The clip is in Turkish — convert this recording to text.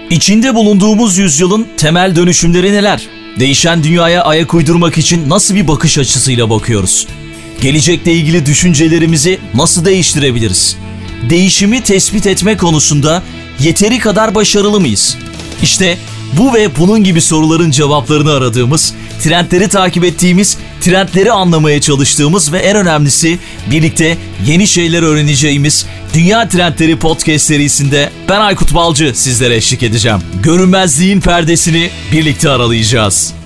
İçinde bulunduğumuz yüzyılın temel dönüşümleri neler? Değişen dünyaya ayak uydurmak için nasıl bir bakış açısıyla bakıyoruz? Gelecekle ilgili düşüncelerimizi nasıl değiştirebiliriz? Değişimi tespit etme konusunda yeteri kadar başarılı mıyız? İşte bu ve bunun gibi soruların cevaplarını aradığımız, trendleri takip ettiğimiz, trendleri anlamaya çalıştığımız ve en önemlisi birlikte yeni şeyler öğreneceğimiz Dünya Trendleri Podcast serisinde ben Aykut Balcı sizlere eşlik edeceğim. Görünmezliğin perdesini birlikte aralayacağız.